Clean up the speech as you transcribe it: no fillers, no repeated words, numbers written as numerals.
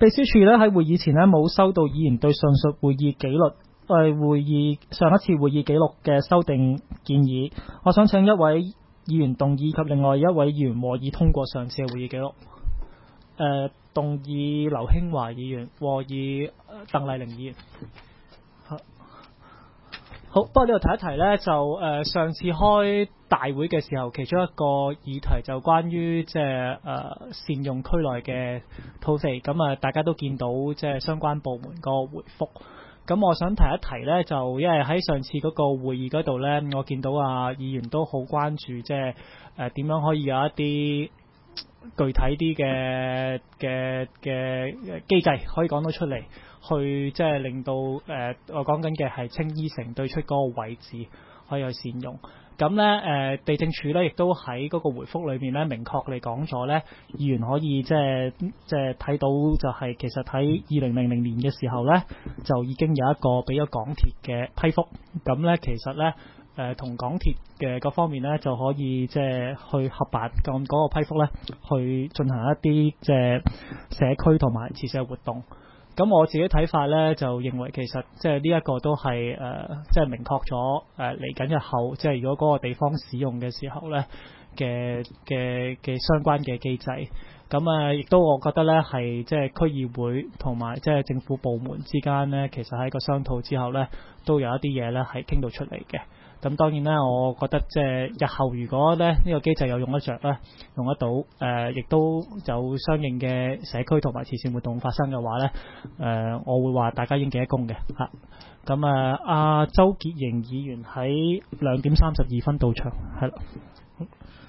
秘書處咧喺會議前咧冇收到議員對上述會議紀律上一次會議紀錄嘅修訂建議。我想請一位議員動議及另外一位議員和議通過上次嘅會議紀錄。動議劉興華議員，和議鄧麗玲議員。好，不過呢度提一提呢，就上次開大會嘅時候，其中一個議題就關於即係善用區內嘅土地，咁大家都見到即係相關部門個回覆。咁我想提一提呢，就因為喺上次嗰個會議嗰度呢，我見到議員都好關注即係點樣可以有一啲具體啲嘅機制可以講到出嚟，去即係令到我講緊嘅係青衣城對出嗰個位置可以去善用。咁咧地政署咧亦都喺嗰個回覆裏面咧明確地講咗咧，議員可以即係睇到就係其實喺2000年嘅時候咧就已經有一個俾咗港鐵嘅批覆。咁咧其實咧同港鐵嘅各方面咧就可以即係去合辦咁嗰個批覆咧，去進行一啲即係社區同埋慈善活動。咁我自己睇法咧，就認為其實即係呢一個都係即係明確咗嚟緊日後，即係如果嗰個地方使用嘅時候咧嘅相關嘅機制。咁亦都我覺得咧係即係區議會同埋即係政府部門之間咧，其實喺個商討之後咧，都有一啲嘢咧係傾到出嚟嘅。咁當然啦，我覺得即係日後如果咧呢個機制有用得着咧，用得到亦都有相應嘅社區同埋慈善活動發生嘅話咧，我會話大家應記一功嘅嚇。咁阿周潔瑩議員喺2點32分到場，係啦。